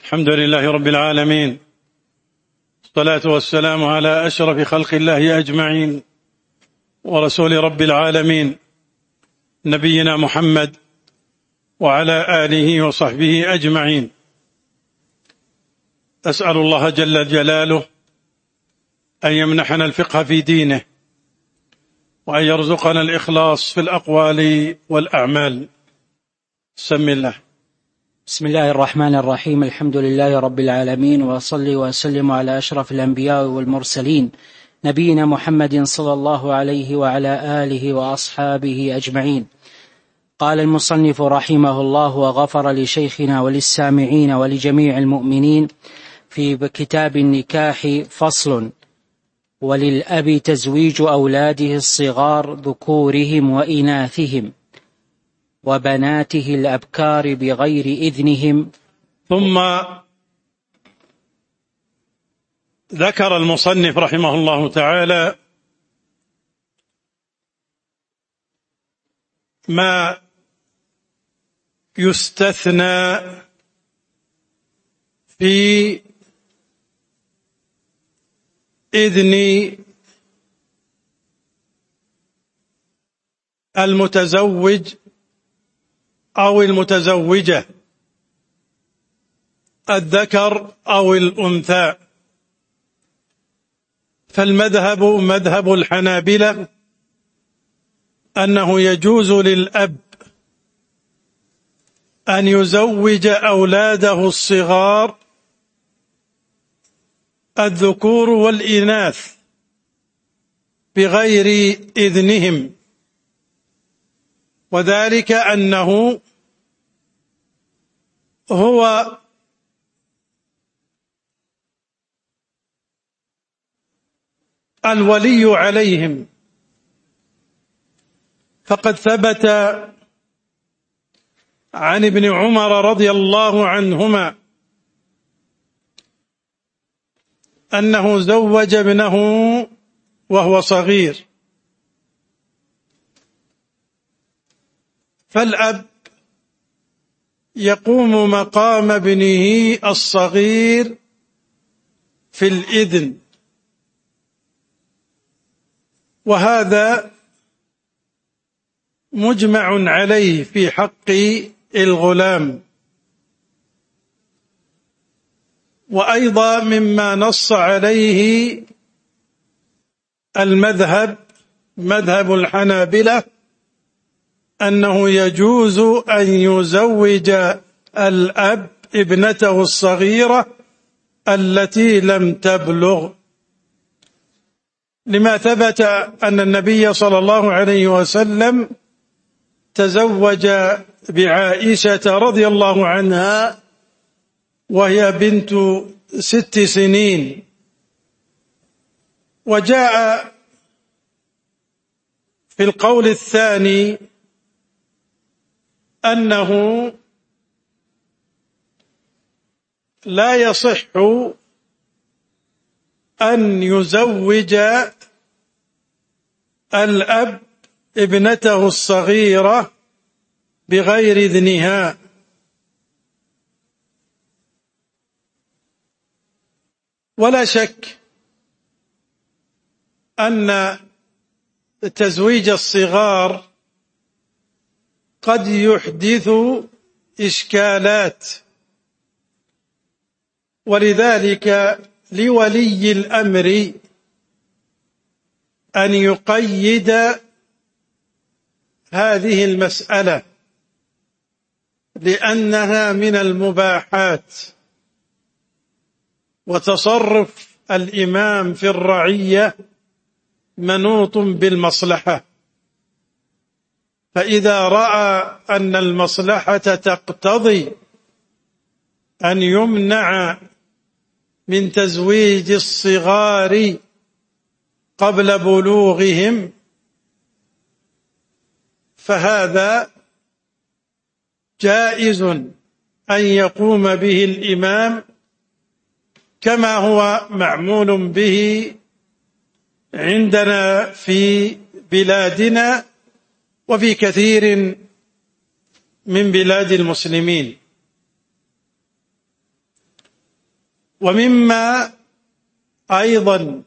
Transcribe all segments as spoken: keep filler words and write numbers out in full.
الحمد لله رب العالمين، الصلاة والسلام على أشرف خلق الله أجمعين، ورسول رب العالمين نبينا محمد وعلى آله وصحبه أجمعين. أسأل الله جل جلاله أن يمنحنا الفقه في دينه، وأن يرزقنا الإخلاص في الأقوال والأعمال. سم الله. بسم الله الرحمن الرحيم. الحمد لله رب العالمين، وأصلي وأسلم على أشرف الأنبياء والمرسلين نبينا محمد صلى الله عليه وعلى آله وأصحابه أجمعين. قال المصنف رحمه الله وغفر لشيخنا وللسامعين ولجميع المؤمنين في كتاب النكاح فصل: وللأب تزويج أولاده الصغار ذكورهم وإناثهم وبناته الأبكار بغير إذنهم. ثم ذكر المصنف رحمه الله تعالى ما يستثنى في إذن المتزوج أو المتزوجة، الذكر أو الأنثى. فالمذهب مذهب الحنابلة أنه يجوز للأب أن يزوج أولاده الصغار الذكور والإناث بغير إذنهم، وذلك أنه هو الولي عليهم. فقد ثبت عن ابن عمر رضي الله عنهما أنه زوج ابنه وهو صغير، فالأب يقوم مقام ابنه الصغير في الإذن، وهذا مجمع عليه في حق الغلام. وأيضا مما نص عليه المذهب مذهب الحنابلة أنه يجوز أن يزوج الأب ابنته الصغيرة التي لم تبلغ، لما ثبت أن النبي صلى الله عليه وسلم تزوج بعائشة رضي الله عنها وهي بنت ست سنين. وجاء في القول الثاني أنه لا يصح أن يزوج الأب ابنته الصغيرة بغير إذنها، ولا شك أن تزويج الصغار قد يحدث إشكالات، ولذلك لولي الأمر أن يقيد هذه المسألة، لأنها من المباحات، وتصرف الإمام في الرعية منوط بالمصلحة. فإذا رأى أن المصلحة تقتضي أن يمنع من تزويج الصغار قبل بلوغهم، فهذا جائز أن يقوم به الإمام، كما هو معمول به عندنا في بلادنا وفي كثير من بلاد المسلمين. ومما أيضا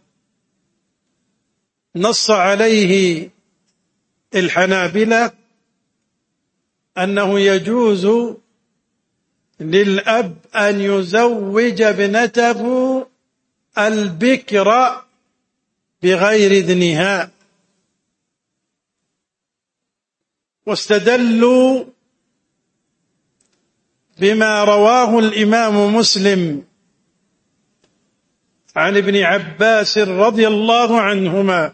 نص عليه الحنابلة أنه يجوز للأب أن يزوج ابنته البكر بغير إذنها، واستدلوا بما رواه الإمام مسلم عن ابن عباس رضي الله عنهما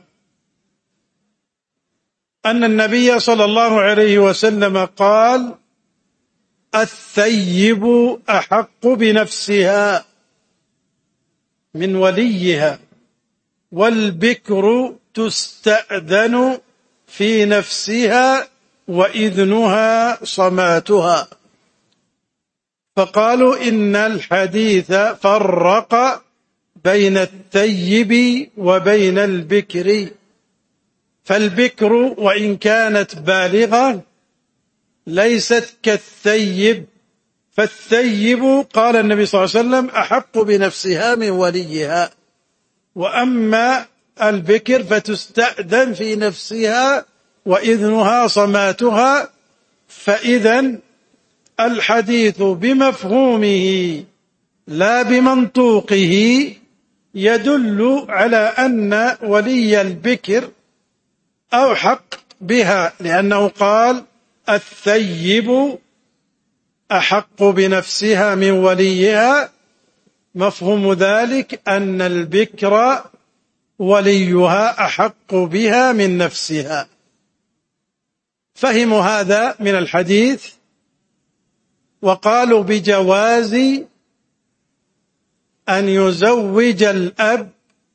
أن النبي صلى الله عليه وسلم قال: الثيب أحق بنفسها من وليها، والبكر تستأذن في نفسها وإذنها صماتها. فقالوا إن الحديث فرق بين الثيب وبين البكر، فالبكر وإن كانت بالغة ليست كالثيب، فالثيب قال النبي صلى الله عليه وسلم أحق بنفسها من وليها، وأما البكر فتستأذن في نفسها وإذنها صماتها. فإذا الحديث بمفهومه لا بمنطوقه يدل على أن ولي البكر أحق بها، لأنه قال: الثيب أحق بنفسها من وليها. مفهوم ذلك أن البكر وليها أحق بها من نفسها. فهموا هذا من الحديث وقالوا بجواز أن يزوج الأب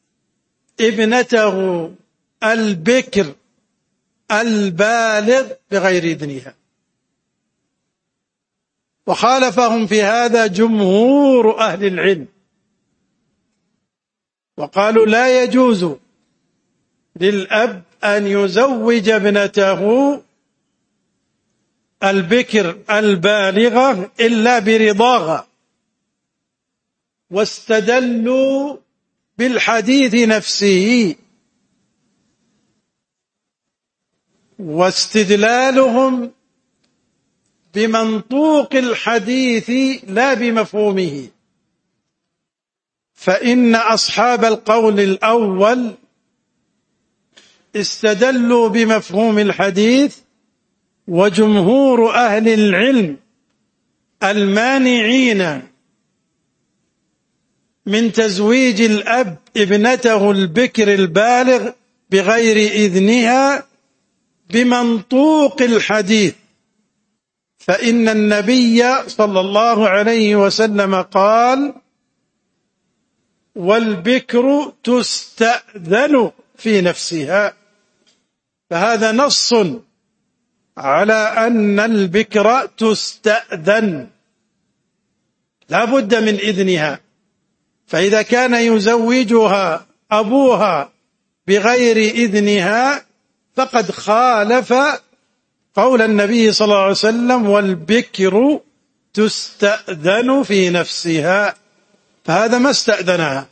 ابنته البكر البالغ بغير إذنها، وخالفهم في هذا جمهور أهل العلم، وقالوا لا يجوز للأب أن يزوج ابنته البكر البالغة إلا برضاها، واستدلوا بالحديث نفسه، واستدلالهم بمنطوق الحديث لا بمفهومه. فإن أصحاب القول الأول استدلوا بمفهوم الحديث، وجمهور أهل العلم المانعين من تزويج الأب ابنته البكر البالغ بغير إذنها بمنطوق الحديث. فإن النبي صلى الله عليه وسلم قال: والبكر تستأذن في نفسها، فهذا نص على أن البكر تستأذن لا بد من إذنها. فإذا كان يزوجها أبوها بغير إذنها فقد خالف قول النبي صلى الله عليه وسلم: والبكر تستأذن في نفسها، فهذا ما استأذنها.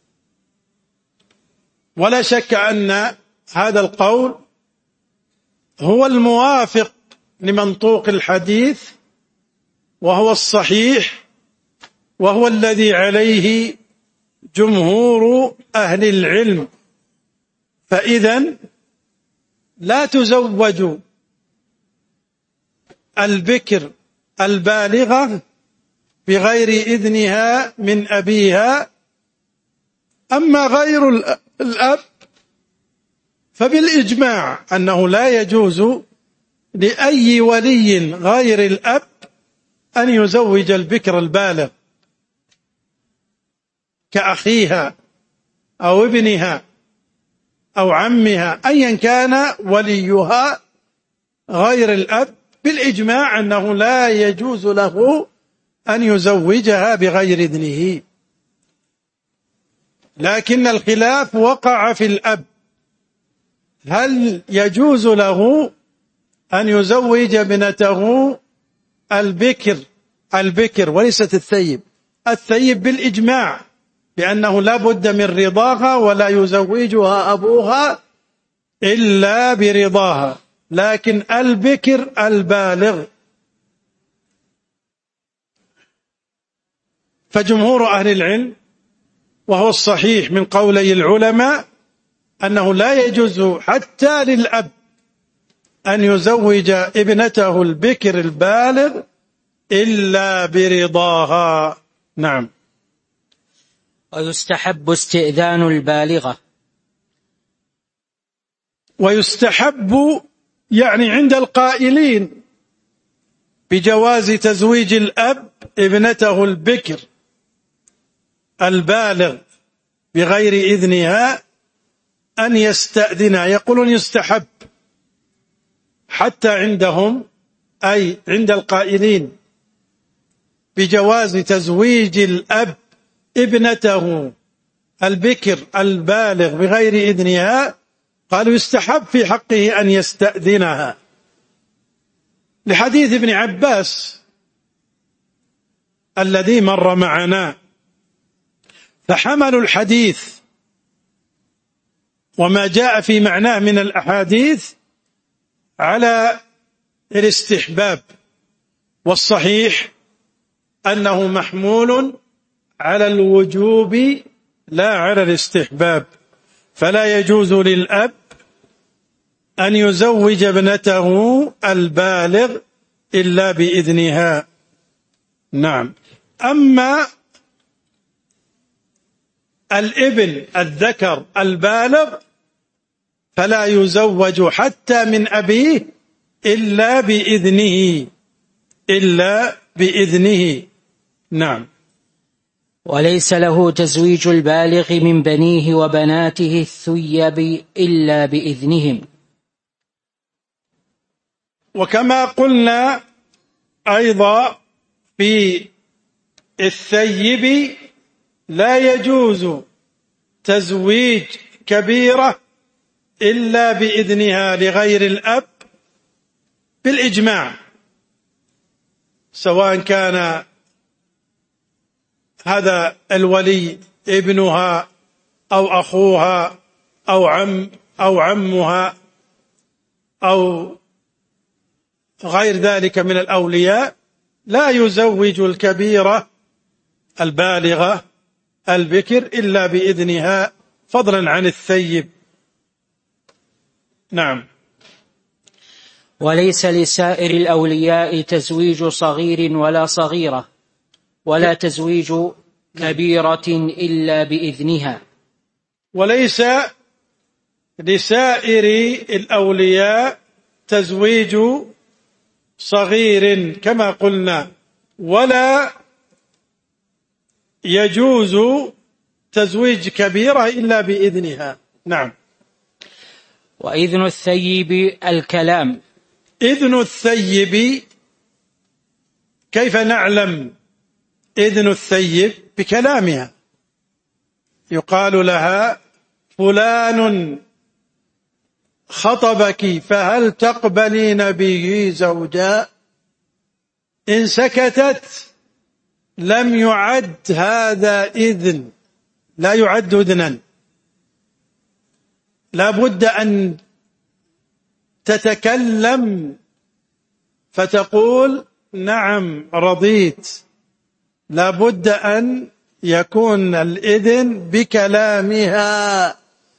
ولا شك أن هذا القول هو الموافق لمنطوق الحديث، وهو الصحيح، وهو الذي عليه جمهور أهل العلم. فإذن لا تزوج البكر البالغة بغير إذنها من أبيها. أما غير الأب فبالإجماع أنه لا يجوز لأي ولي غير الأب أن يزوج البكر البالغ كأخيها أو ابنها أو عمها، أيا كان وليها غير الأب، بالإجماع أنه لا يجوز له أن يزوجها بغير إذنه. لكن الخلاف وقع في الأب، هل يجوز له أن يزوج ابنته البكر البكر وليست الثيب، الثيب بالإجماع بأنه لا بد من رضاها ولا يزوجها أبوها إلا برضاها، لكن البكر البالغ. فجمهور أهل العلم وهو الصحيح من قولي العلماء أنه لا يجوز حتى للأب أن يزوج ابنته البكر البالغ إلا برضاها. نعم. ويستحب استئذان البالغة. ويستحب يعني عند القائلين بجواز تزويج الأب ابنته البكر البالغ بغير إذنها أن يستأذنها، يقولون يستحب حتى عندهم، أي عند القائلين بجواز تزويج الأب ابنته البكر البالغ بغير إذنها، قالوا يستحب في حقه أن يستأذنها لحديث ابن عباس الذي مر معنا، فحملوا الحديث وما جاء في معناه من الأحاديث على الاستحباب، والصحيح أنه محمول على الوجوب لا على الاستحباب، فلا يجوز للأب أن يزوج ابنته البالغ إلا بإذنها. نعم. أما الابن الذكر البالغ فلا يزوج حتى من أبيه إلا بإذنه إلا بإذنه. نعم. وليس له تزويج البالغ من بنيه وبناته الثيب إلا بإذنهم. وكما قلنا أيضا في الثيب لا يجوز تزويج كبيرة إلا بإذنها لغير الأب بالإجماع، سواء كان هذا الولي ابنها أو أخوها أو عم أو عمها أو غير ذلك من الأولياء، لا يزوج الكبيرة البالغة البكر إلا بإذنها فضلا عن الثيب. نعم. وليس لسائر الأولياء تزويج صغير ولا صغيرة ولا تزويج كبيرة إلا بإذنها. وليس لسائر الأولياء تزويج صغير كما قلنا، ولا يجوز تزويج كبيرة إلا بإذنها. نعم. وإذن الثيب الكلام. إذن الثيب كيف نعلم إذن الثيب؟ بكلامها، يقال لها فلان خطبك فهل تقبلين به زوجا؟ إن سكتت لم يعد هذا إذن، لا يعد إذنا، لا بد أن تتكلم فتقول نعم رضيت، لا بد أن يكون الإذن بكلامها،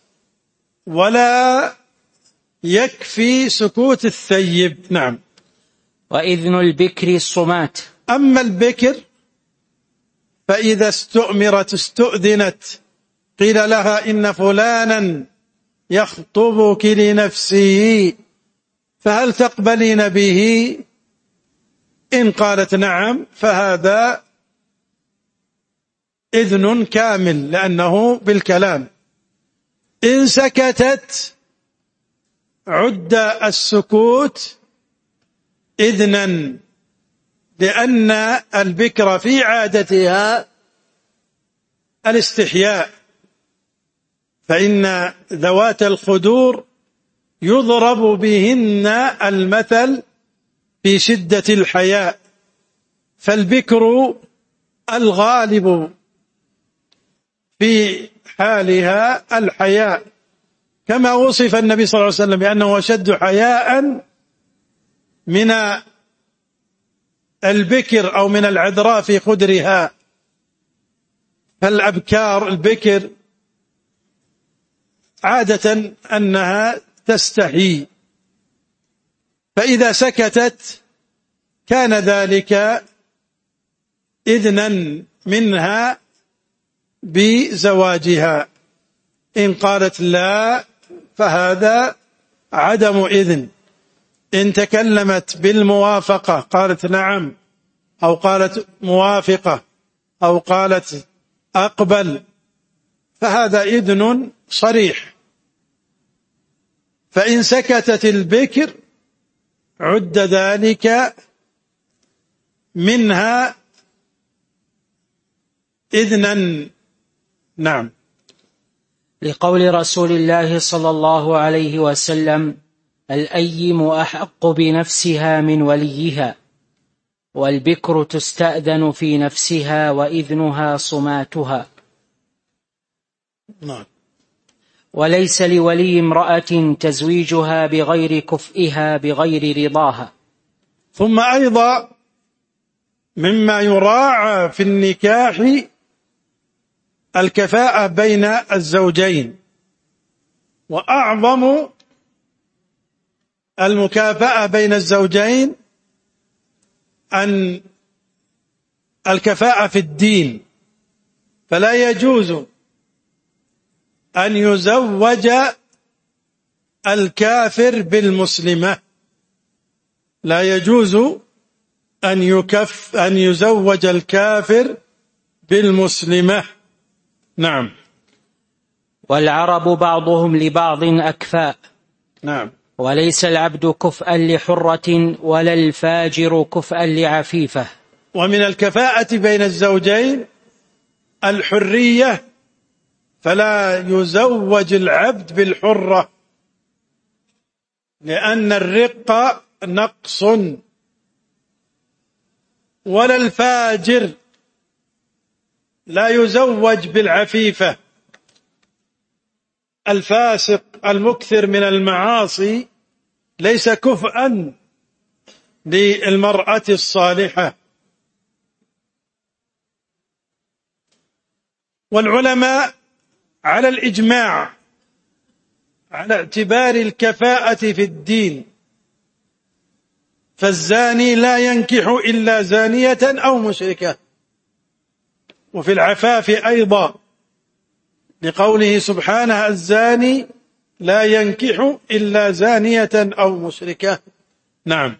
ولا يكفي سكوت الثيب. نعم. وإذن البكر الصمات. أما البكر فإذا استؤمرت استؤذنت قيل لها إن فلانا يخطبك لنفسه فهل تقبلين به؟ إن قالت نعم فهذا إذن كامل لأنه بالكلام. إن سكتت عد السكوت إذنا، لأن البكر في عادتها الاستحياء، فإن ذوات الخدور يضرب بهن المثل في شدة الحياء، فالبكر الغالب في حالها الحياء، كما وصف النبي صلى الله عليه وسلم بأنه أشد حياء من البكر أو من العذراء في خدرها. فالأبكار البكر عادة أنها تستحي، فإذا سكتت كان ذلك إذنا منها بزواجها. إن قالت لا فهذا عدم إذن. إن تكلمت بالموافقة قالت نعم، أو قالت موافقة، أو قالت أقبل، فهذا إذن صريح. فإن سكتت البكر عد ذلك منها إذنا. نعم. لقول رسول الله صلى الله عليه وسلم: الأيم أحق بنفسها من وليها، والبكر تستأذن في نفسها وإذنها صماتها. نعم. وليس لولي امرأة تزويجها بغير كفئها بغير رضاها. ثم أيضا مما يراعى في النكاح الكفاءة بين الزوجين، وأعظم المكافأة بين الزوجين أن الكفاءة في الدين. فلا يجوز أن يزوج الكافر بالمسلمة، لا يجوز أن يكف أن يزوج الكافر بالمسلمة. نعم. والعرب بعضهم لبعض أكفاء. نعم. وليس العبد كفءا لحرة ولا الفاجر كفءا لعفيفة. ومن الكفاءة بين الزوجين الحرية، فلا يزوج العبد بالحرة، لأن الرق نقص. ولا الفاجر لا يزوج بالعفيفة. الفاسق المكثر من المعاصي ليس كفءا للمرأة الصالحة. والعلماء على الإجماع على اعتبار الكفاءة في الدين، فالزاني لا ينكح إلا زانية أو مشركة. وفي العفاف أيضا لقوله سبحانه: الزاني لا ينكح إلا زانية أو مشركة. نعم.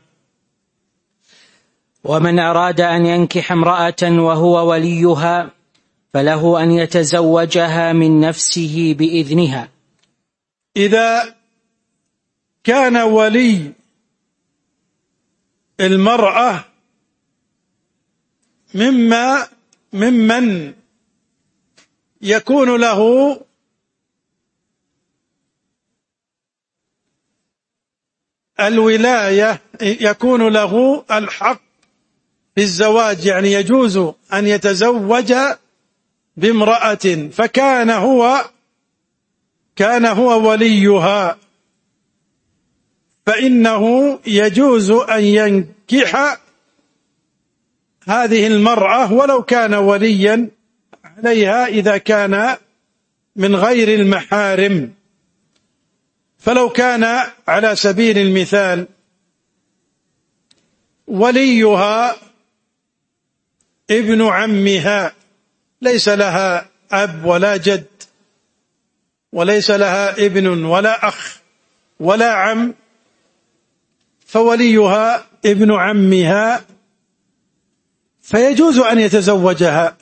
ومن أراد أن ينكح امرأة وهو وليها فله أن يتزوجها من نفسه بإذنها. إذا كان ولي المرأة مما ممن يكون له الولاية، يكون له الحق في الزواج، يعني يجوز أن يتزوج بامرأة، فكان هو كان هو وليها، فإنه يجوز أن ينكح هذه المرأة ولو كان وليا عليها إذا كان من غير المحارم. فلو كان على سبيل المثال وليها ابن عمها، ليس لها أب ولا جد، وليس لها ابن ولا أخ ولا عم، فوليها ابن عمها، فيجوز أن يتزوجها،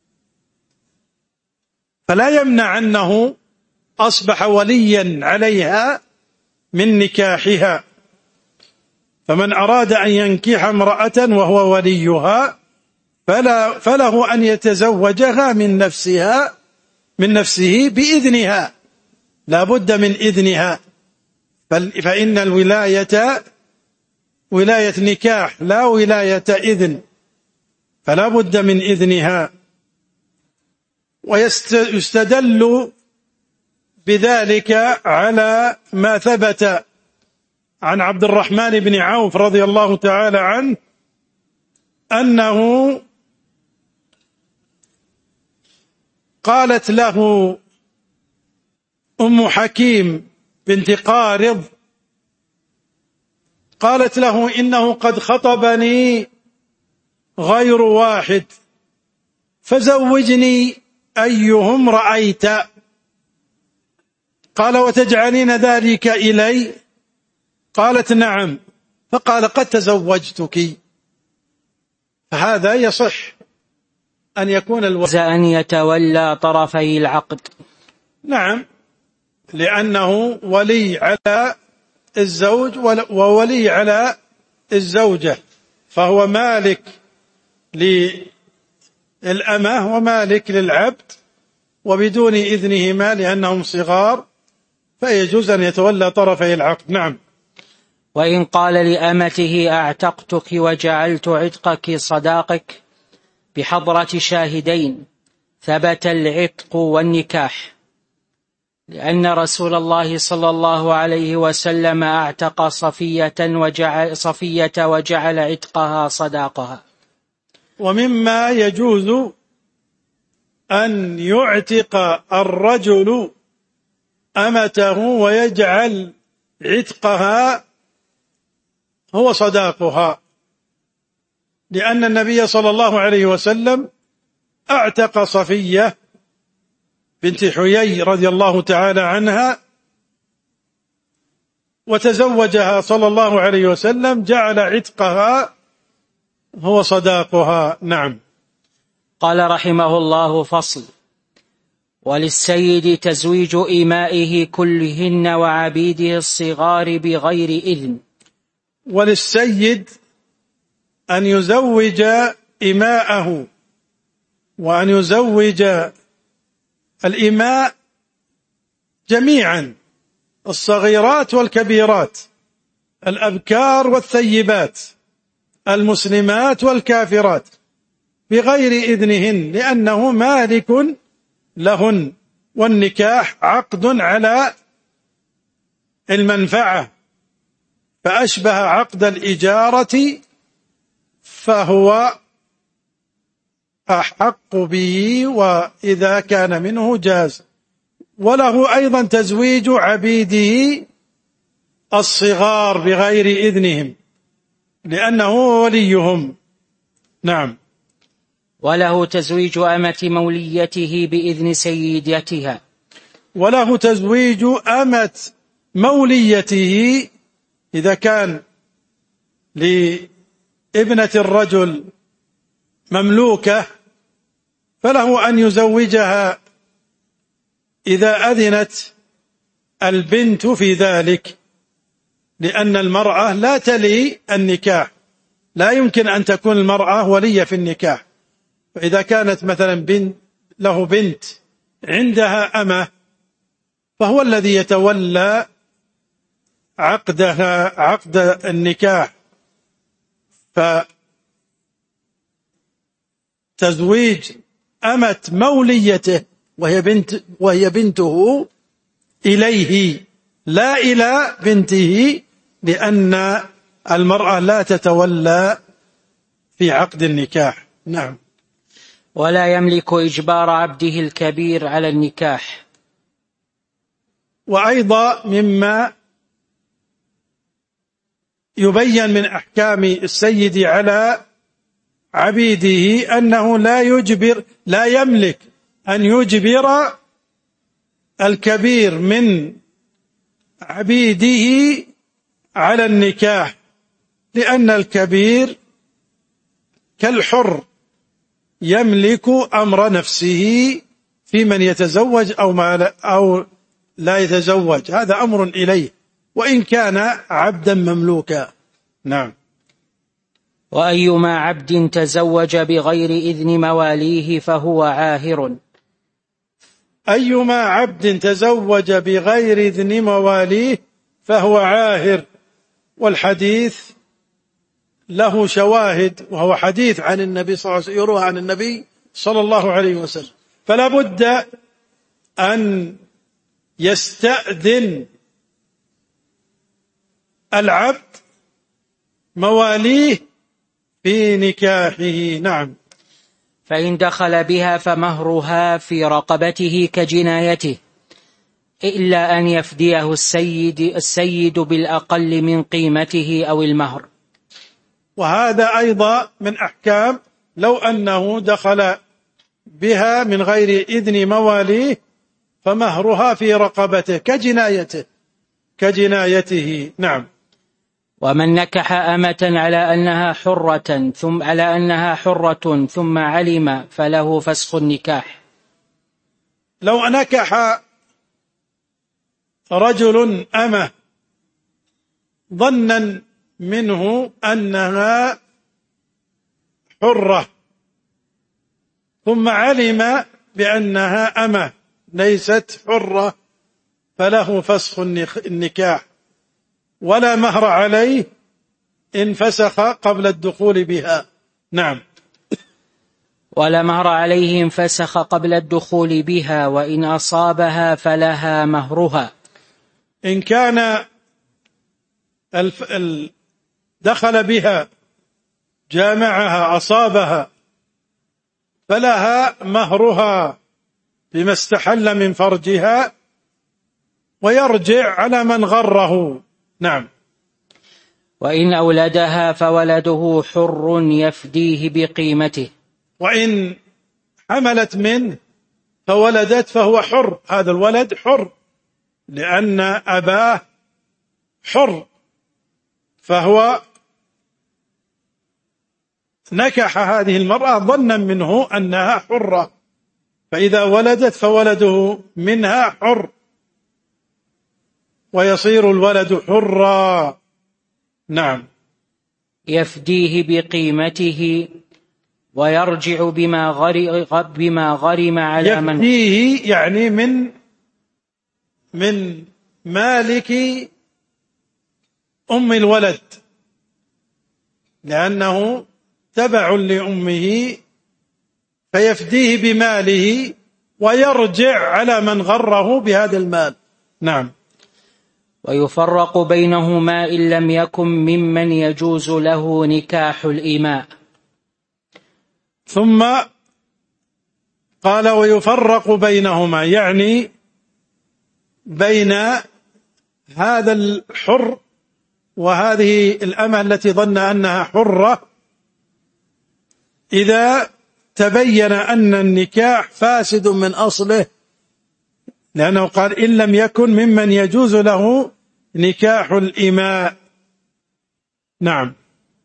فلا يمنع أنه أصبح وليا عليها من نكاحها. فمن أراد أن ينكح امرأة وهو وليها فلا فله أن يتزوجها من نفسها من نفسه بإذنها، لا بد من إذنها، فإن الولاية ولاية نكاح لا ولاية إذن. فلا بد من إذنها. ويستدل بذلك على ما ثبت عن عبد الرحمن بن عوف رضي الله تعالى عنه أنه قالت له أم حكيم بنت قارض، قالت له: إنه قد خطبني غير واحد فزوجني أيهم رأيت. قال: وتجعلين ذلك إلي؟ قالت: نعم. فقال: قد تزوجتك. فهذا يصح أن يكون الولي أن يتولى طرفي العقد. نعم، لأنه ولي على الزوج وولي على الزوجة، فهو مالك للأمة ومالك للعبد، وبدون إذنهما لأنهم صغار فيجوز أن يتولى طرفي العقد. نعم. وإن قال لأمته: أعتقتك وجعلت عتقك صداقك بحضرة شاهدين، ثبت العتق والنكاح، لأن رسول الله صلى الله عليه وسلم أعتق صفية وجعل, صفية وجعل عتقها صداقها. ومما يجوز أن يعتق الرجل أمته ويجعل عتقها هو صداقها، لأن النبي صلى الله عليه وسلم أعتق صفية بنت حيي رضي الله تعالى عنها وتزوجها صلى الله عليه وسلم، جعل عتقها هو صداقها. نعم. قال رحمه الله: فصل: وللسيد تزويج إمائه كلهن وعبيده الصغار بغير إذن. وللسيد أن يزوج إماءه، وأن يزوج الإماء جميعا، الصغيرات والكبيرات، الأبكار والثيبات، المسلمات والكافرات، بغير إذنهن، لأنه مالك لهن، والنكاح عقد على المنفعة، فأشبه عقد الإجارة، فهو أحق به وإذا كان منه جاز. وله أيضا تزويج عبيده الصغار بغير إذنهم، لأنه وليهم. نعم. وله تزويج أمة موليته بإذن سيدتها. وله تزويج أمة موليته إذا كان لابنة الرجل مملوكة فله أن يزوجها إذا أذنت البنت في ذلك، لأن المرأة لا تلي النكاح، لا يمكن أن تكون المرأة ولية في النكاح. فإذا كانت مثلا بنت له بنت عندها أمة فهو الذي يتولى عقدها عقد النكاح. فتزويج أمة موليته وهي بنت وهي بنته إليه لا إلى بنته، لأن المرأة لا تتولى في عقد النكاح. نعم. ولا يملك إجبار عبده الكبير على النكاح. وأيضا مما يبين من أحكام السيد على عبيده أنه لا يجبر لا يملك أن يجبر الكبير من عبيده على النكاح، لأن الكبير كالحر يملك أمر نفسه في من يتزوج أو ما لا أو لا يتزوج، هذا أمر إليه وإن كان عبدا مملوكا. نعم. وأيما عبد تزوج بغير إذن مواليه فهو عاهر. أيما عبد تزوج بغير إذن مواليه فهو عاهر، والحديث له شواهد، وهو حديث عن النبي صلى الله عليه وسلم، يروى عن النبي صلى الله عليه وسلم، فلا بد أن يستأذن العبد مواليه في نكاحه. نعم. فإن دخل بها فمهرها في رقبته كجنايته، إلا أن يفديه السيد, السيد بالأقل من قيمته أو المهر. وهذا أيضا من أحكام لو أنه دخل بها من غير إذن مواليه فمهرها في رقبته كجنايته كجنايته. نعم. ومن نكح أمة على أنها حرة ثم على أنها حرة ثم علم فله فسخ النكاح. لو نكح رجل أمة ظنا منه أنها حرة ثم علم بأنها أمة ليست حرة فله فسخ النكاح، ولا مهر عليه إن فسخ قبل الدخول بها. نعم. ولا مهر عليه إن فسخ قبل الدخول بها، وإن أصابها فلها مهرها. إن كان دخل بها جامعها أصابها فلها مهرها بما استحل من فرجها، ويرجع على من غره. نعم. وإن أولدها فولده حر يفديه بقيمته. وإن حملت منه فولدت فهو حر، هذا الولد حر لأن أباه حر، فهو نكح هذه المرأة ظنا منه أنها حرة، فإذا ولدت فولده منها حر ويصير الولد حرا. نعم. يفديه بقيمته ويرجع بما غرم, بما غرم على من يفديه يعني من من مالك أم الولد، لأنه تبع لأمه، فيفديه بماله ويرجع على من غره بهذا المال. نعم. ويفرق بينهما إن لم يكن ممن يجوز له نكاح الإماء. ثم قال ويفرق بينهما، يعني بين هذا الحر وهذه الأمة التي ظن أنها حرة، إذا تبين أن النكاح فاسد من أصله، لأنه قال إن لم يكن ممن يجوز له نكاح الإماء. نعم.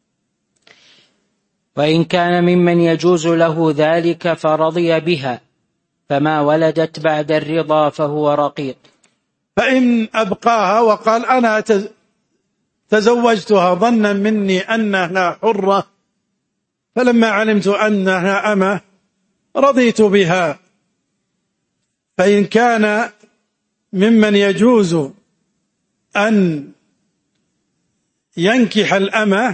وإن كان ممن يجوز له ذلك فرضي بها فما ولدت بعد الرضا فهو رقيق. فإن أبقاها وقال أنا تزوجتها ظنا مني أنها حرة، فلما علمت أنها أمة رضيت بها، فإن كان ممن يجوز أن ينكح الأمة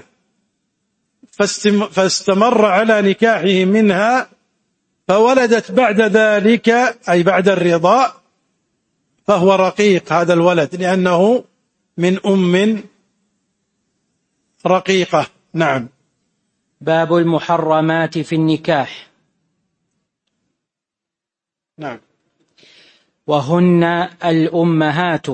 فاستمر على نكاحه منها فولدت بعد ذلك أي بعد الرضا فهو رقيق هذا الولد، لأنه من أم رقيقة. نعم. باب المحرمات في النكاح. نعم. وهن الأمهات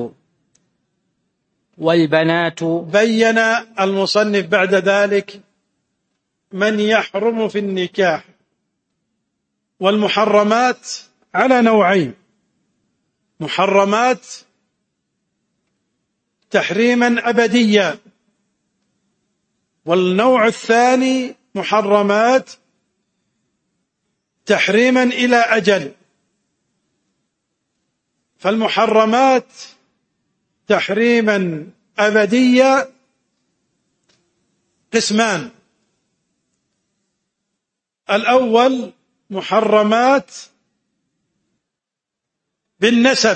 والبنات. بين المصنف بعد ذلك من يحرم في النكاح، والمحرمات على نوعين: محرمات تحريما أبديا، والنوع الثاني محرمات تحريما إلى أجل. فالمحرمات تحريما أبديا قسمان: الأول محرمات بالنسب.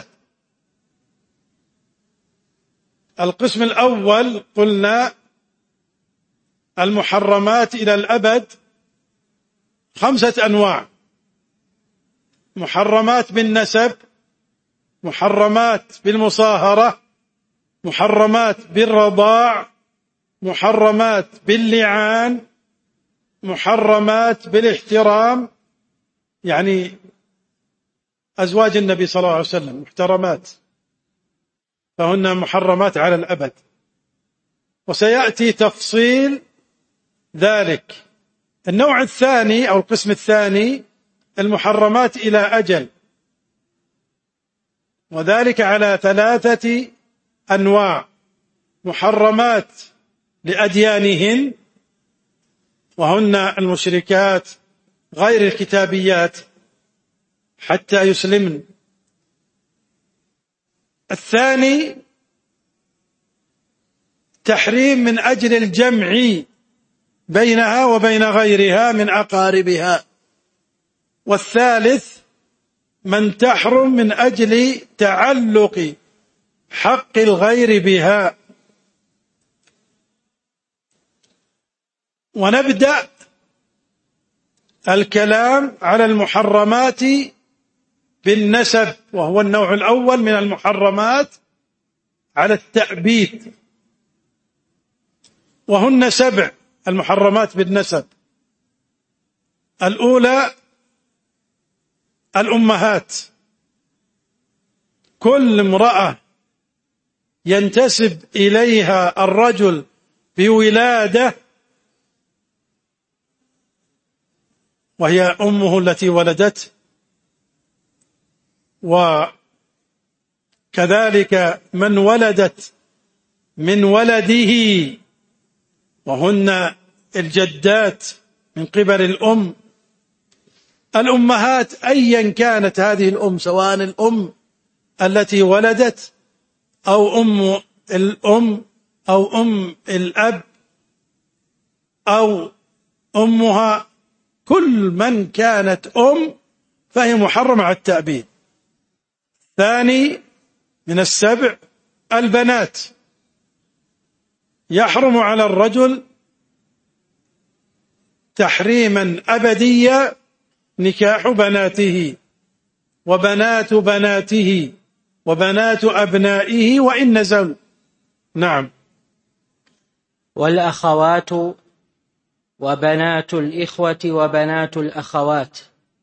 القسم الأول قلنا المحرمات إلى الأبد خمسة أنواع: محرمات بالنسب، محرمات بالمصاهرة، محرمات بالرضاع، محرمات باللعان، محرمات بالاحترام، يعني أزواج النبي صلى الله عليه وسلم محترمات، فهن محرمات على الأبد. وسيأتي تفصيل ذلك. النوع الثاني أو القسم الثاني المحرمات إلى أجل، وذلك على ثلاثة أنواع: محرمات لأديانهن، وهن المشركات غير الكتابيات حتى يسلمن. الثاني تحريم من أجل الجمع بينها وبين غيرها من أقاربها. والثالث من تحرم من أجل تعلق حق الغير بها. ونبدأ الكلام على المحرمات بالنسب، وهو النوع الأول من المحرمات على التأبيد، وهن سبع المحرمات بالنسب. الأولى الأمهات، كل امرأة ينتسب إليها الرجل بولادة وهي أمه التي ولدته، وكذلك من ولدت من ولده وهن الجدات من قبل الأم. الأمهات أيا كانت هذه الأم، سواء الأم التي ولدت أو أم الأم أو أم الأب أو أمها، كل من كانت أم فهي محرمة على التأبيد. ثاني من السبع البنات، يحرم على الرجل تحريما أبديا نكاح بناته وبنات بناته وبنات أبنائه وإن نزل. نعم. والأخوات وبنات الإخوة وبنات الأخوات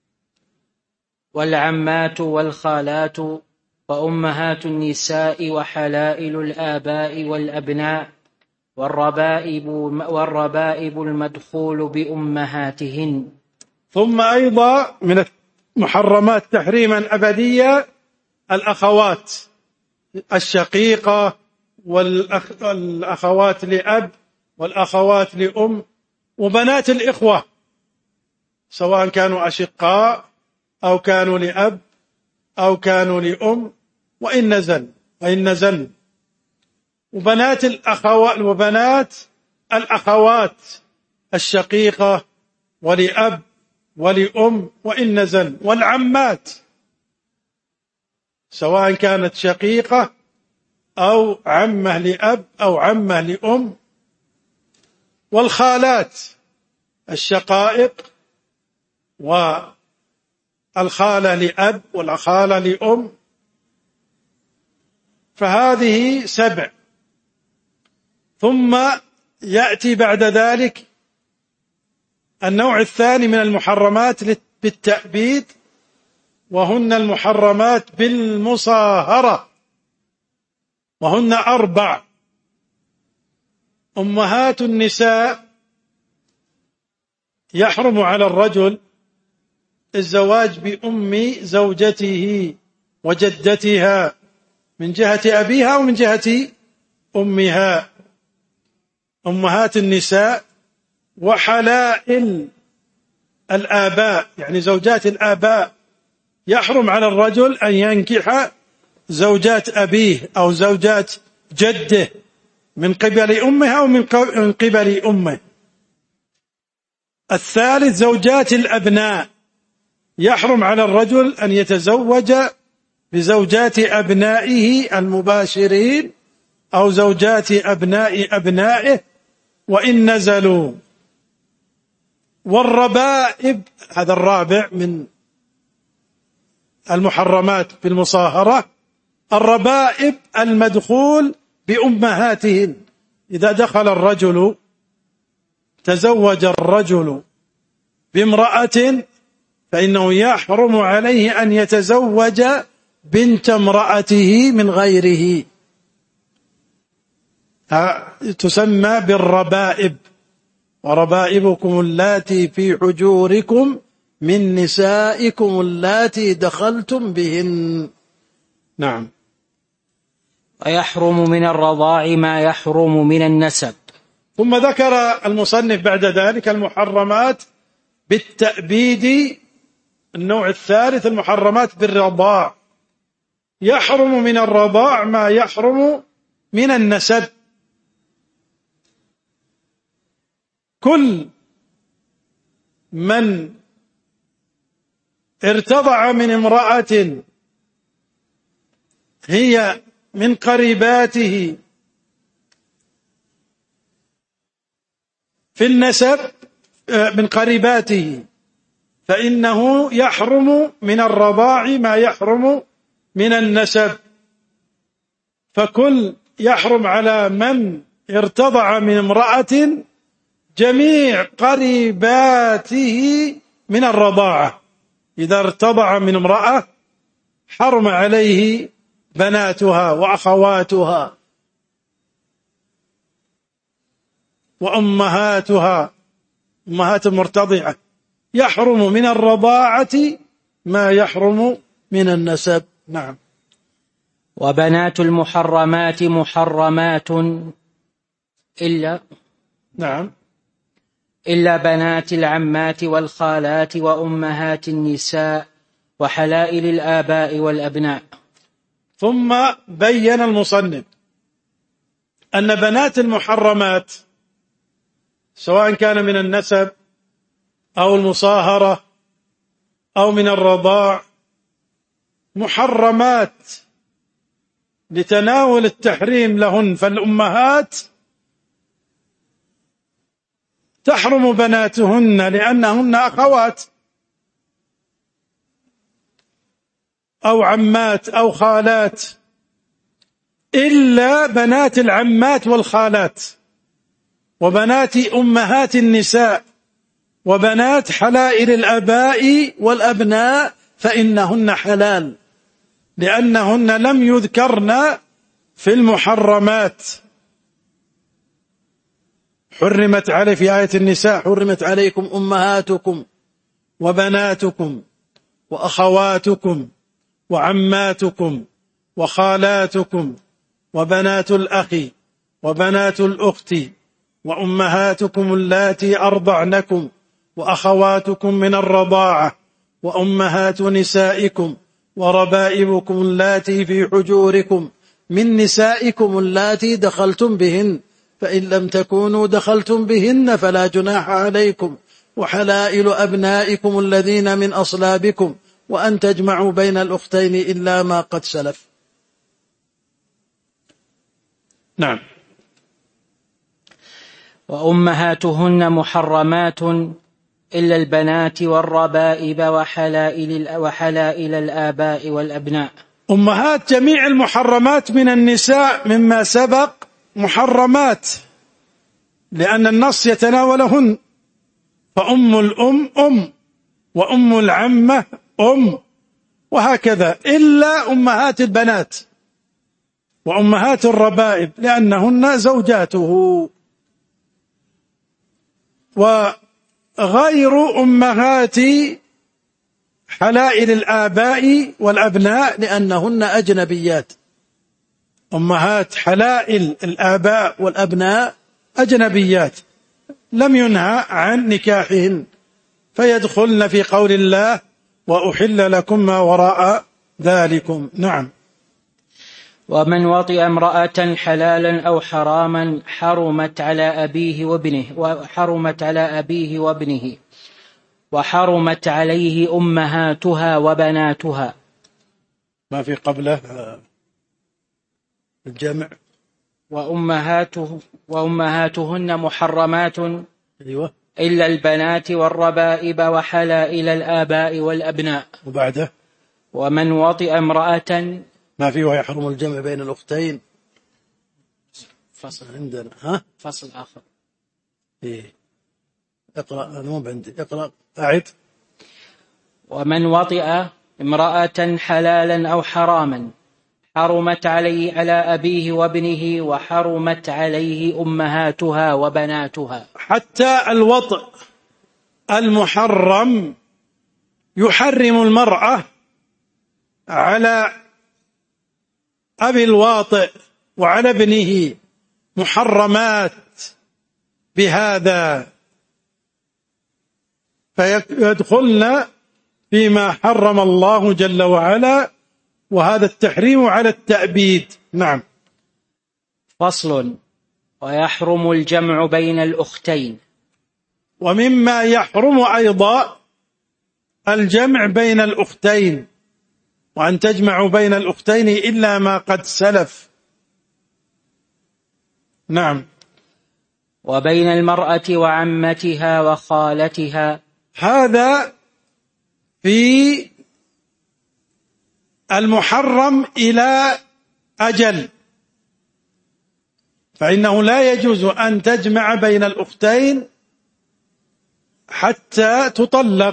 والعمات والخالات وأمهات النساء وحلائل الآباء والأبناء والربائب, والربائب المدخول بأمهاتهن. ثم أيضا من المحرمات تحريما أبديا الأخوات الشقيقة والأخوات لأب والأخوات لأم وبنات الإخوة، سواء كانوا أشقاء أو كانوا لأب أو كانوا لأم وإن نزل وإن نزل وبنات الأخوات وبنات الأخوات الشقيقة ولأب ولأم وإن نزل، والعمات سواء كانت شقيقة أو عمة لأب أو عمة لأم، والخالات الشقائق والخالة لأب والخالة لأم. فهذه سبع. ثم يأتي بعد ذلك النوع الثاني من المحرمات بالتأبيد، وهن المحرمات بالمصاهرة، وهن أربع: أمهات النساء، يحرم على الرجل الزواج بأم زوجته وجدتها من جهة أبيها ومن جهة أمها، أمهات النساء. وحلائل الآباء، يعني زوجات الآباء، يحرم على الرجل أن ينكح زوجات أبيه أو زوجات جده من قبل أمها أو من قبل أمه. الثالث زوجات الأبناء، يحرم على الرجل أن يتزوج بزوجات أبنائه المباشرين أو زوجات أبناء أبنائه وإن نزلوا. والربائب هذا الرابع من المحرمات بالمصاهرة، الربائب المدخول بأمهاتهن. إذا دخل الرجل تزوج الرجل بامرأة فإنه يحرم عليه أن يتزوج بنت امرأته من غيره، تسمى بالربائب. وربائبكم اللاتي في حجوركم من نسائكم اللاتي دخلتم بهن. نعم. ويحرم من الرضاع ما يحرم من النسب. ثم ذكر المصنف بعد ذلك المحرمات بالتأبيد، النوع الثالث المحرمات بالرضاع. يحرم من الرضاع ما يحرم من النسب. كل من ارتضع من امرأة هي من قريباته في النسب من قريباته فإنه يحرم من الرضاع ما يحرم من النسب. فكل يحرم على من ارتضع من امرأة جميع قريباته من الرضاعة. إذا ارتضع من امرأة حرم عليه بناتها وأخواتها وأمهاتها، أمهات المرتضعة، يحرم من الرضاعة ما يحرم من النسب. نعم. وبنات المحرمات محرمات إلا نعم إلا بنات العمات والخالات وأمهات النساء وحلائل الآباء والأبناء. ثم بين المصنف أن بنات المحرمات سواء كان من النسب أو المصاهرة أو من الرضاع محرمات لتناول التحريم لهن. فالأمهات تحرم بناتهن لأنهن أخوات أو عمات أو خالات، إلا بنات العمات والخالات وبنات أمهات النساء وبنات حلائل الآباء والأبناء فإنهن حلال لأنهن لم يذكرن في المحرمات. حرمت عليه في آية النساء حرمت عليكم أمهاتكم وبناتكم وأخواتكم وعماتكم وخالاتكم وبنات الأخ وبنات الأخت وأمهاتكم اللاتي أرضعنكم وأخواتكم من الرضاعة وأمهات نسائكم وربائبكم اللاتي في حجوركم من نسائكم اللاتي دخلتم بهن فإن لم تكونوا دخلتم بهن فلا جناح عليكم وحلائل أبنائكم الذين من أصلابكم وأن تجمعوا بين الأختين إلا ما قد سلف. نعم. وأمهاتهن محرمات إلا البنات والربائب وحلائل, وحلائل الآباء والأبناء. أمهات جميع المحرمات من النساء مما سبق محرمات لأن النص يتناولهن، فأم الأم أم وأم العمة أم وهكذا، إلا أمهات البنات وأمهات الربائب لأنهن زوجاته، وغير أمهات حلائل الآباء والأبناء لأنهن أجنبيات. أمهات حلائل الآباء والأبناء أجنبيات لم ينهى عن نكاحهن فيدخلن في قول الله وأحل لكم ما وراء ذلكم. نعم. ومن وطئ امرأة حلالا أو حراما حرمت على أبيه وابنه وحرمت على أبيه وابنه وحرمت عليه أمهاتها وبناتها. ما في قبله الجمع وأمهاته وأمهاتهن محرمات أيوة. إلا البنات والربائب وحلائل الآباء والأبناء. وبعده ومن وطئ امرأة ما فيه ويحرم الجمع بين الأختين. فصل عندنا ها فصل آخر. إيه اقرأ، أنا مو عندي، اقرأ أعد. ومن وطئ امرأة حلالا أو حراما حرمت عليه على أبيه وابنه وحرمت عليه أمهاتها وبناتها. حتى الوطئ المحرم يحرم المرأة على أبي الواطئ وعلى ابنه، محرمات بهذا، فيدخلن فيما حرم الله جل وعلا، وهذا التحريم على التأبيد. نعم. فصل. ويحرم الجمع بين الأختين. ومما يحرم أيضا الجمع بين الأختين، وأن تجمعوا بين الأختين إلا ما قد سلف. نعم. وبين المرأة وعمتها وخالتها، هذا في المحرم إلى أجل، فإنه لا يجوز أن تجمع بين الأختين حتى تطلق.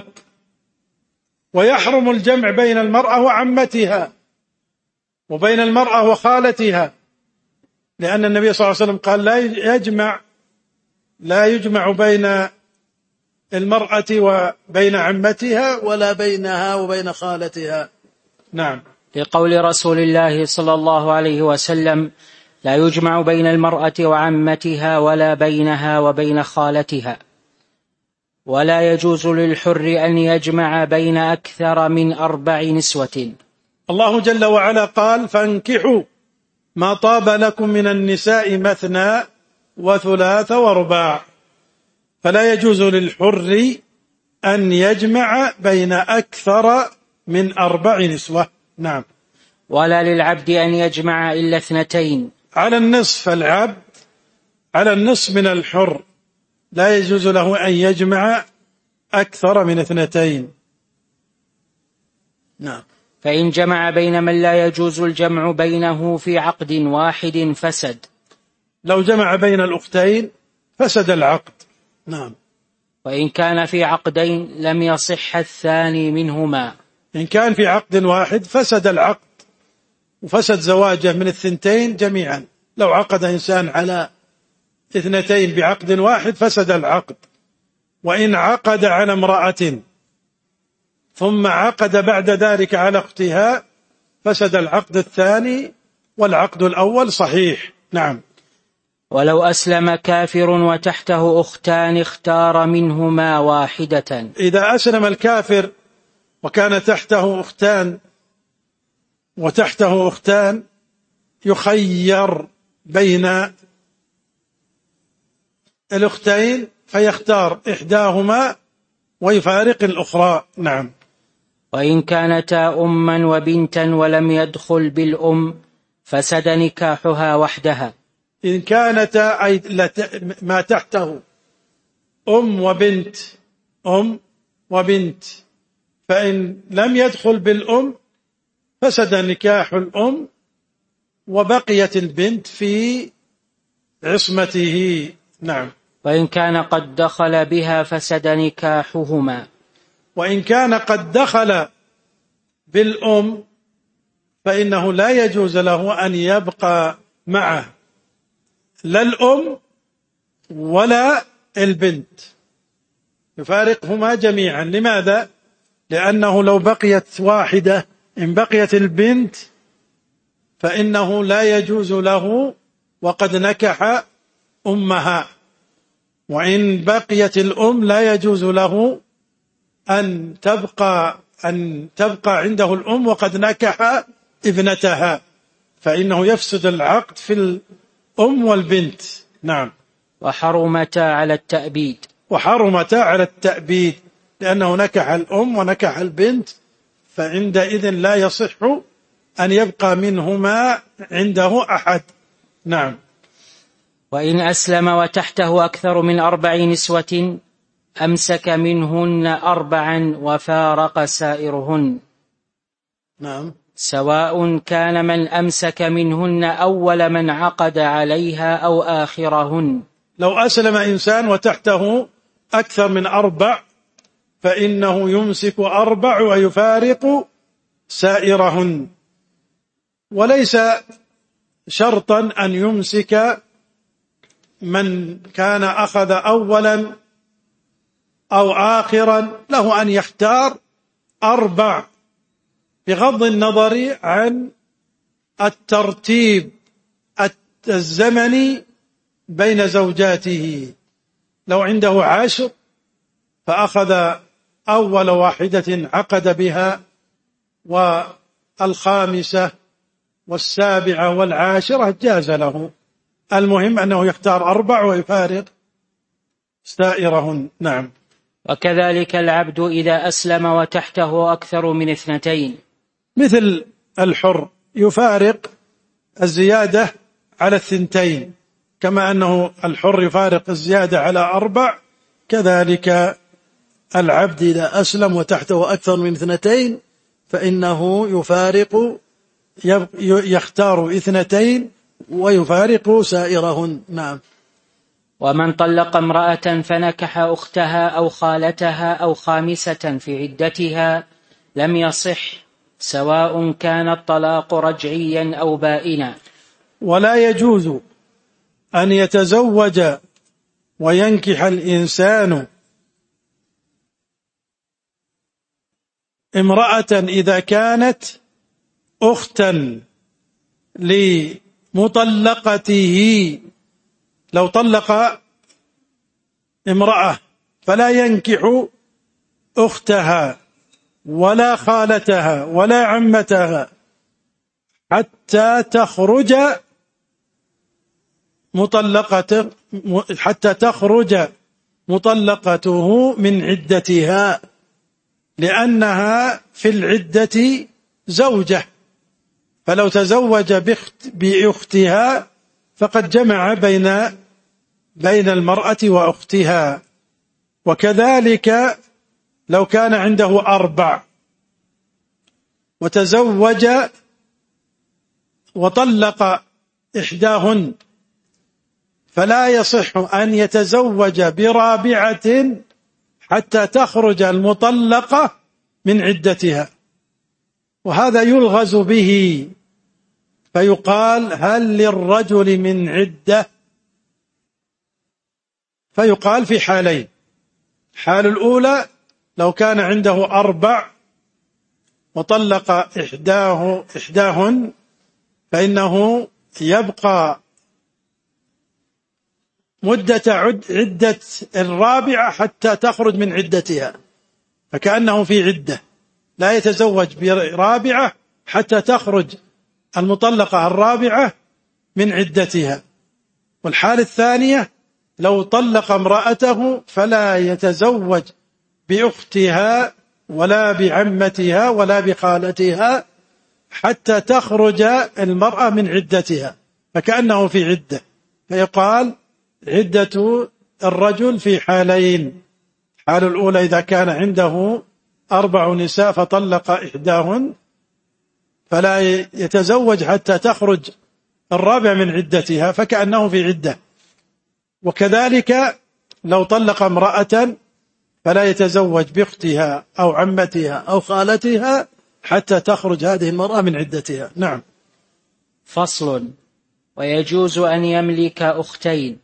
ويحرم الجمع بين المرأة وعمتها وبين المرأة وخالتها، لأن النبي صلى الله عليه وسلم قال لا يجمع لا يجمع بين المرأة وبين عمتها ولا بينها وبين خالتها. نعم. لقول رسول الله صلى الله عليه وسلم: لا يجمع بين المرأة وعمتها ولا بينها وبين خالتها. ولا يجوز للحر أن يجمع بين أكثر من أربع نسوة. الله جل وعلا قال: فانكحوا ما طاب لكم من النساء مثنى وثلاث ورباع. فلا يجوز للحر أن يجمع بين أكثر من أربع نسوة. نعم. ولا للعبد أن يجمع إلا اثنتين. على النصف العبد، على النصف من الحر، لا يجوز له أن يجمع أكثر من اثنتين. نعم. فإن جمع بين من لا يجوز الجمع بينه في عقد واحد فسد. لو جمع بين الأختين فسد العقد. نعم. وإن كان في عقدين لم يصح الثاني منهما. إن كان في عقد واحد فسد العقد وفسد زواجه من الثنتين جميعا. لو عقد إنسان على اثنتين بعقد واحد فسد العقد. وإن عقد على امرأة ثم عقد بعد ذلك على أختها فسد العقد الثاني، والعقد الأول صحيح. نعم. ولو أسلم كافر وتحته أختان اختار منهما واحدة. إذا أسلم الكافر وكان تحته أختان وتحته أختان يخير بين الأختين فيختار إحداهما ويفارق الأخرى. نعم. وإن كانتا أما وبنتا ولم يدخل بالأم فسد نكاحها وحدها. إن كانتا أي ما تحته أم وبنت أم وبنت فإن لم يدخل بالأم فسد نكاح الأم وبقيت البنت في عصمته. نعم. وإن كان قد دخل بها فسد نكاحهما. وإن كان قد دخل بالأم فإنه لا يجوز له أن يبقى معه لا الأم ولا البنت، يفارقهما جميعا. لماذا؟ لأنه لو بقيت واحدة، إن بقيت البنت فإنه لا يجوز له وقد نكح أمها، وإن بقيت الأم لا يجوز له أن تبقى أن تبقى عنده الأم وقد نكح ابنتها، فإنه يفسد العقد في الأم والبنت. نعم. وحرمتا على التأبيد. وحرمتا على التأبيد لأنه نكح الأم ونكح البنت، فعندئذ لا يصح أن يبقى منهما عنده أحد. نعم. وإن أسلم وتحته أكثر من أربع نسوة أمسك منهن أربعا وفارق سائرهن. نعم. سواء كان من أمسك منهن أول من عقد عليها أو آخرهن. لو أسلم إنسان وتحته أكثر من أربع فإنه يمسك أربع ويفارق سائرهن، وليس شرطا أن يمسك من كان أخذ أولا أو آخرا، له أن يختار أربع بغض النظر عن الترتيب الزمني بين زوجاته. لو عنده عشر فأخذ أول واحدة عقد بها والخامسة والسابعة والعاشرة جاز له، المهم أنه يختار أربع ويفارق سائرهن. نعم. وكذلك العبد إذا أسلم وتحته أكثر من اثنتين، مثل الحر يفارق الزيادة على الثنتين، كما أنه الحر يفارق الزيادة على أربع، كذلك العبد إذا أسلم وتحته أكثر من اثنتين فإنه يفارق يختار اثنتين ويفارق سائرهن. نعم. ومن طلق امرأة فنكح أختها أو خالتها أو خامسة في عدتها لم يصح، سواء كان الطلاق رجعيا أو بائنا. ولا يجوز أن يتزوج وينكح الإنسان امرأة إذا كانت أختا لمطلقته. لو طلق امرأة فلا ينكح أختها ولا خالتها ولا عمتها حتى تخرج مطلقة حتى تخرج مطلقته من عدتها، لأنها في العدة زوجة، فلو تزوج بأختها فقد جمع بين بين المرأة وأختها. وكذلك لو كان عنده أربع وتزوج وطلق إحداهن فلا يصح أن يتزوج برابعة حتى تخرج المطلقة من عدتها، وهذا يلغز به، فيقال هل للرجل من عدة؟ فيقال في حالين: حال الأولى لو كان عنده أربع وطلق إحداه إحداهن فإنه يبقى مدة عدة الرابعة حتى تخرج من عدتها، فكأنه في عدة، لا يتزوج برابعة حتى تخرج المطلقة الرابعة من عدتها. والحالة الثانية لو طلق امرأته فلا يتزوج بأختها ولا بعمتها ولا بخالتها حتى تخرج المرأة من عدتها، فكأنه في عدة، فيقال عدة الرجل في حالين: حال الأولى إذا كان عنده أربع نساء فطلق إحداهن فلا يتزوج حتى تخرج الرابع من عدتها، فكأنه في عدة. وكذلك لو طلق امرأة فلا يتزوج بأختها أو عمتها أو خالتها حتى تخرج هذه المرأة من عدتها. نعم. فصل: ويجوز أن يملك أختين.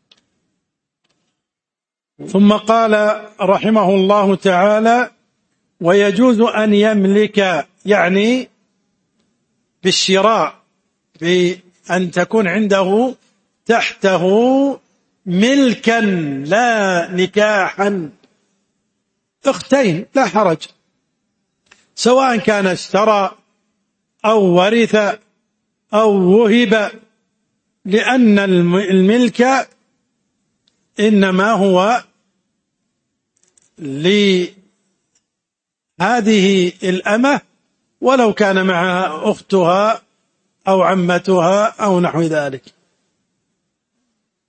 ثم قال رحمه الله تعالى: ويجوز أن يملك، يعني بالشراء، بأن تكون عنده تحته ملكا لا نكاحا، أختين لا حرج، سواء كان اشترى أو ورث أو وهب، لأن الملك إنما هو لهذه الأمة ولو كان معها أختها أو عمتها أو نحو ذلك.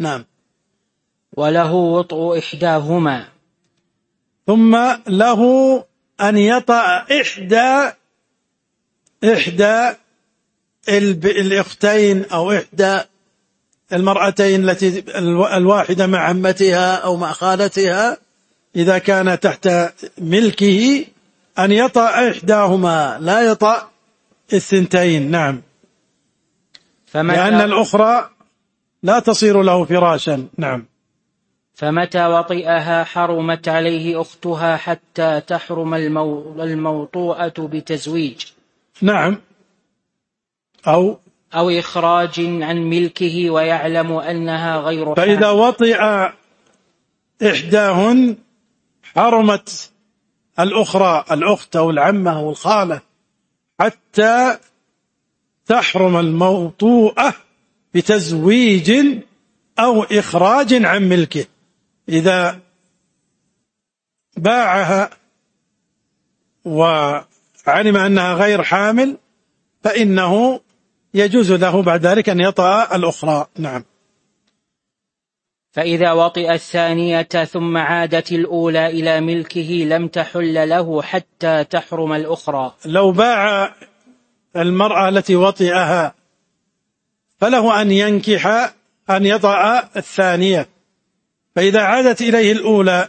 نعم. وله وطء إحداهما. ثم له أن يطأ إحدى إحدى الأختين أو إحدى المرأتين التي الواحدة مع عمتها أو مع خالتها إذا كان تحت ملكه، أن يطأ إحداهما لا يطأ الثنتين. نعم، لأن الأخرى لا تصير له فراشا. نعم. فمتى وطئها حرمت عليه أختها حتى تحرم الموطوءة بتزويج. نعم، أو أو إخراج عن ملكه ويعلم أنها غير حامل. فإذا وطئ إحداهن حرمت الأخرى الأخت أو العمة أو الخالة حتى تحرم الموطوءة بتزويج أو إخراج عن ملكه. إذا باعها وعلم أنها غير حامل فإنه يجوز له بعد ذلك أن يطأ الأخرى. نعم. فإذا وطئ الثانية ثم عادت الأولى إلى ملكه لم تحل له حتى تحرم الأخرى. لو باع المرأة التي وطئها فله أن ينكح أن يطأ الثانية، فإذا عادت إليه الأولى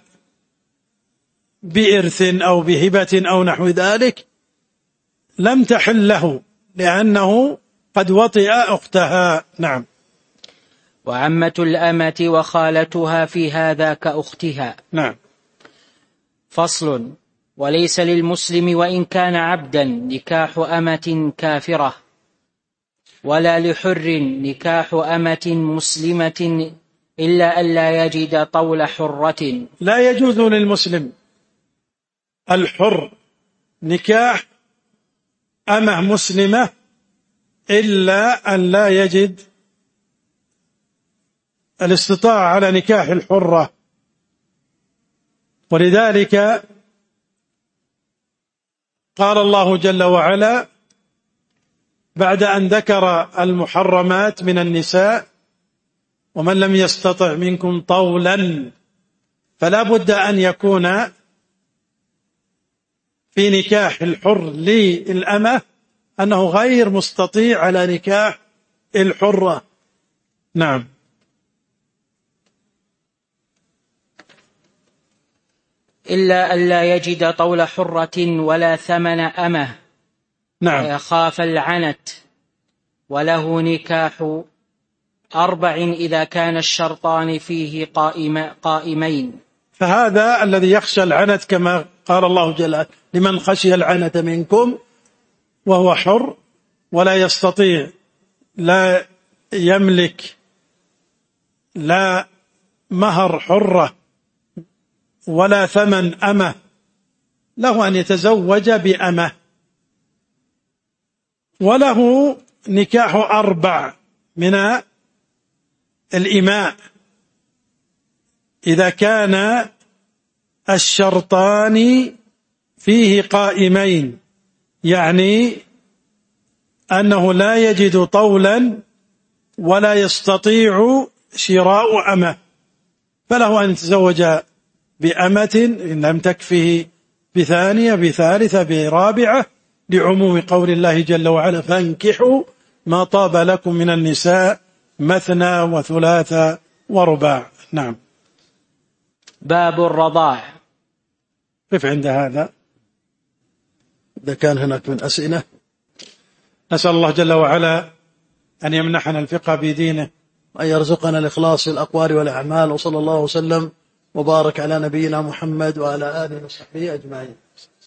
بإرث أو بهبة أو نحو ذلك لم تحل له لأنه قد وطئ أختها. نعم. وعمة الأمة وخالتها في هذا كأختها. نعم. فصل. وليس للمسلم وإن كان عبدا نكاح أمة كافرة، ولا لحر نكاح أمة مسلمة إلا أن لا يجد طول حرة. لا يجوز للمسلم الحر نكاح أمة مسلمة إلا أن لا يجد الاستطاعة على نكاح الحرة. ولذلك قال الله جل وعلا بعد أن ذكر المحرمات من النساء: ومن لم يستطع منكم طولا، فلا بد أن يكون في نكاح الحر للأمة أنه غير مستطيع على نكاح الحرة. نعم. إلا أن لا يجد طول حرة ولا ثمن أمه. نعم. ويخاف العنت. وله نكاح أربع إذا كان الشرطان فيه قائم قائمين. فهذا الذي يخشى العنت كما قال الله جل وعلا: لمن خشي العنت منكم، وهو حر ولا يستطيع، لا يملك لا مهر حرة ولا ثمن أمة، له أن يتزوج بأمة. وله نكاح أربع من الإماء إذا كان الشرطان فيه قائمين، يعني أنه لا يجد طولا ولا يستطيع شراء أمة، فله أن يتزوج بأمة إن لم تكفه بثانية بثالثة برابعة، لعموم قول الله جل وعلا: فانكحوا ما طاب لكم من النساء مثنى وثلاث ورباع. نعم. باب الرضاع. قف عند هذا، إذا كان هناك من أسئلة. نسأل الله جل وعلا أن يمنحنا الفقه في دينه وأن يرزقنا الإخلاص في الأقوال والأعمال، وصلى الله وسلم وبارك على نبينا محمد وعلى آله وصحبه أجمعين.